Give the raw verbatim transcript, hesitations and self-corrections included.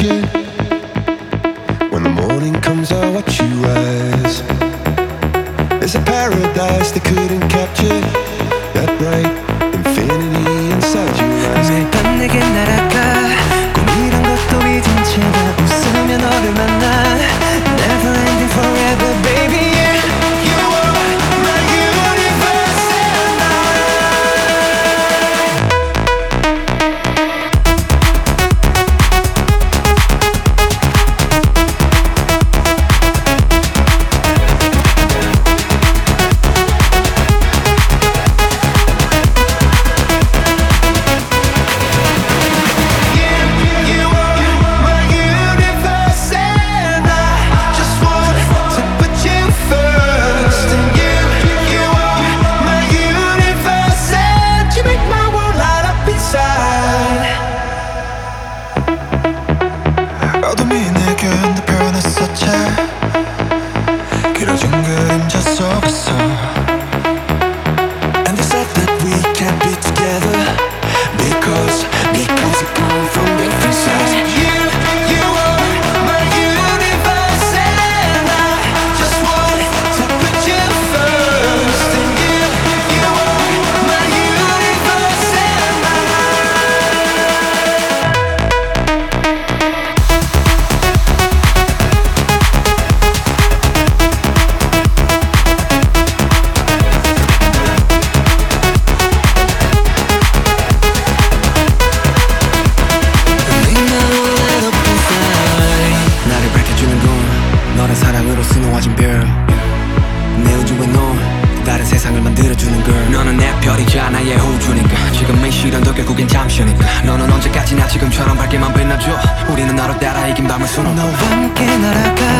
attention. When the morning comes, I watch you rise. There's a paradise they couldn't capture. That bright infinity inside your eyes. 매일 밤 내게 날아가 꿈이란 것도 잊은 채가 웃으며 너를 만나. Never ending forever baby yeah. You are my universe and 어둠이 내 곁에 변했었지. 길어진 그림자 속에서. And they said that we can't be together Because, because we come from different sides. You, you are my universe and I just want to put you first. And you, you are my universe and I. 나를 밝혀주는 건 너란 사랑으로 수놓아진 별. 내 우주에 넌 다른 세상을 만들어주는 걸. 너는 내 별이자 나의 우주니까. 지금 이 시련도 결국엔 잠시니까. 너는 언제까지나 지금처럼 밝게만 빛나줘. 우리는 너를 따라 이긴 밤을 수놓. 너와 함께 날아가